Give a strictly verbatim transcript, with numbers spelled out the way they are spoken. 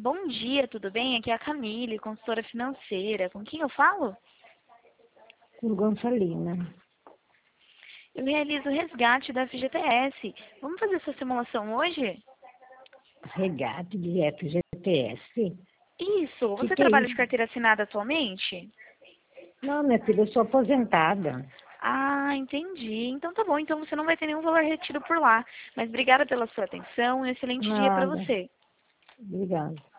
Bom dia, tudo bem? Aqui é a Camille, consultora financeira. Com quem eu falo? Com Gonçalina. Eu realizo o resgate da F G T S. Vamos fazer essa simulação hoje? Regate de F G T S? Isso. Que Você que é trabalha de isso? carteira assinada atualmente? Não, minha filha, eu sou aposentada. Ah, entendi. Então tá bom. Então você não vai ter nenhum valor retido por lá. Mas obrigada pela sua atenção e um excelente dia para Nada. você. Obrigada.